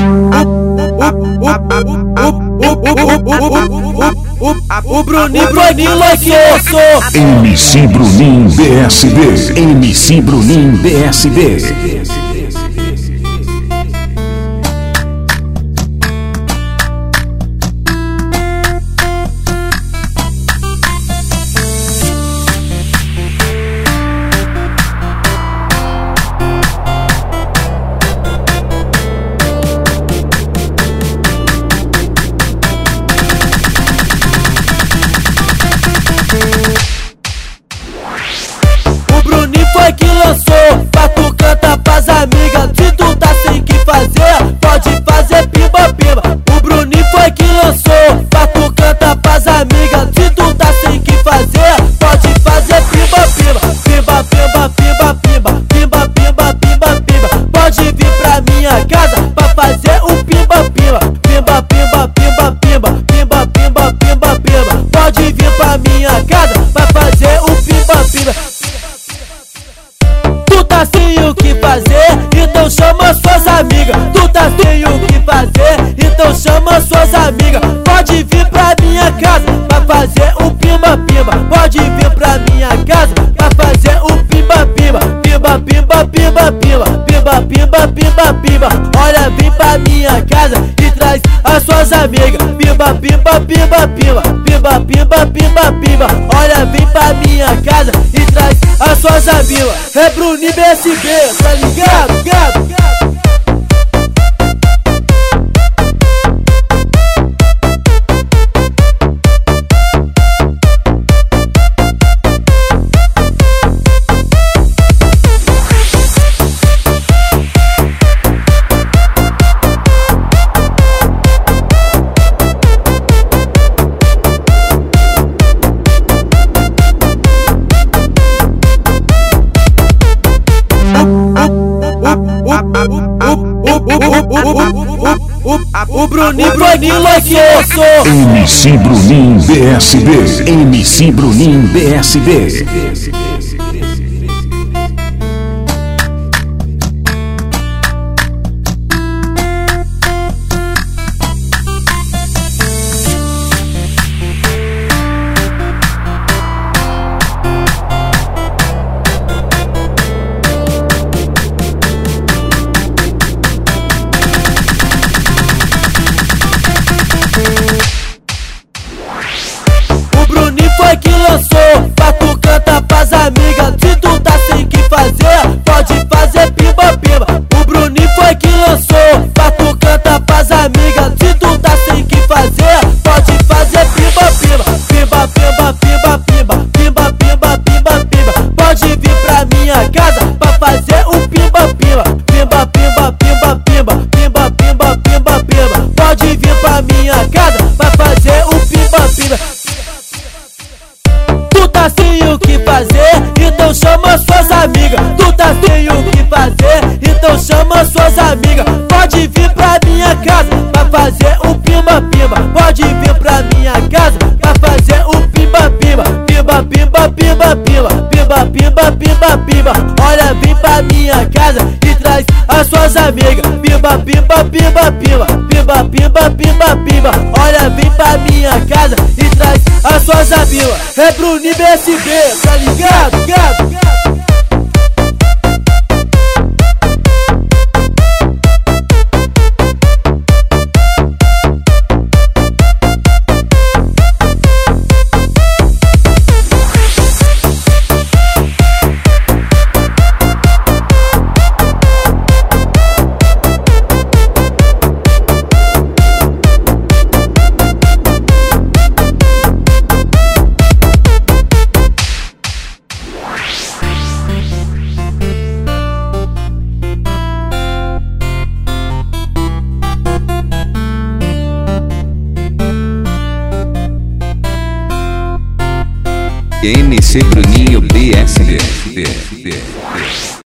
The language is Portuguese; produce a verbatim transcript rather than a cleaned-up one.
O Bruninho foi que lançou. M C Bruninho B S D. M C Bruninho B S D. Que lançou, pra tu cantar pras amigas. Se tu tá sem que fazer, pode fazer pimba pimba. O Bruninho foi que lançou, pra tu cantar pras amigas. Se tu tá sem que fazer, pode fazer pimba pimba. Pimba pimba pimba pimba, pimba pimba pimba pimba. Pode vir pra minha casa pra fazer o pimba pimba. Pimba pimba pimba pimba, pimba pimba pimba pimba. Pode vir pra minha casa pra fazer o pimba pimba. Tu tá sem o que fazer, então chama suas amigas. Tu tá sem o que fazer, então chama suas amigas. Pode vir pra minha casa pra fazer o pimba pimba. Pode vir pra minha casa pra fazer o pimba pimba. Pimba pimba pimba pimba, pimba pimba pimba pimba. Olha, vem pra minha casa e traz as suas amigas. Pimba pimba pimba pimba, pimba pimba pimba pimba. Olha, vem pra minha casa e traz as suas amigas. É Bruninho B S D, tá ligado? Gado, gado. O Bruninho foi que lançou. M C Bruninho B S D. M C Bruninho B S D. Foi que lançou, pra tu cantar pras amigas. Se tu tá sem que fazer, pode fazer pimba pimba. O Bruninho foi que lançou, pra tu cantar pras amigas. Se tu tá sem que fazer, pode fazer pimba pimba. Pimba pimba pimba pimba, pimba pimba pimba pimba. Pode vir pra minha casa pra fazer o pimba pimba. Pimba pimba pimba pimba, pimba pimba pimba pimba. Pode vir pra minha casa pra fazer o pimba pimba. Tu tá sem o que fazer, então chama suas amigas. Tu tá sem o que fazer, então chama suas amigas. Pode vir pra minha casa pra fazer o pimba pimba. Pode vir pra minha casa pra fazer o pimba pimba. Pimba pimba pimba pimba, pimba pimba pimba pimba. Olha, vem pra minha casa e traz as suas amigas. Pimba pimba pimba pimba, pimba pimba pimba pimba. Olha, vem pra minha casa e traz as suas amigas. É Bruninho B S D, tá ligado? Gado, gado. M C Bruninho B S D.